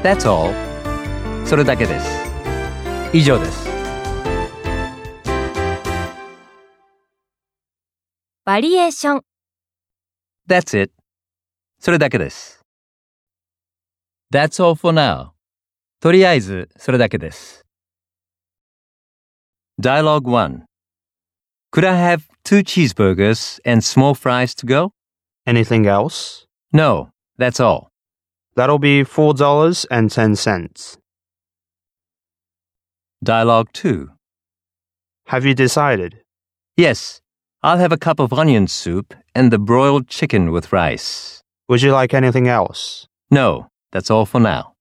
That's all. それだけです。以上です。 バリエーション。 That's it. それだけです。That's all for now. とりあえず、それだけです。Dialogue 1. Could I have 2 cheeseburgers and small fries to go? Anything else? No, that's all. That'll be $4.10. Dialogue 2. Have you decided? Yes, I'll have a cup of onion soup and the broiled chicken with rice. Would you like anything else? No, that's all for now.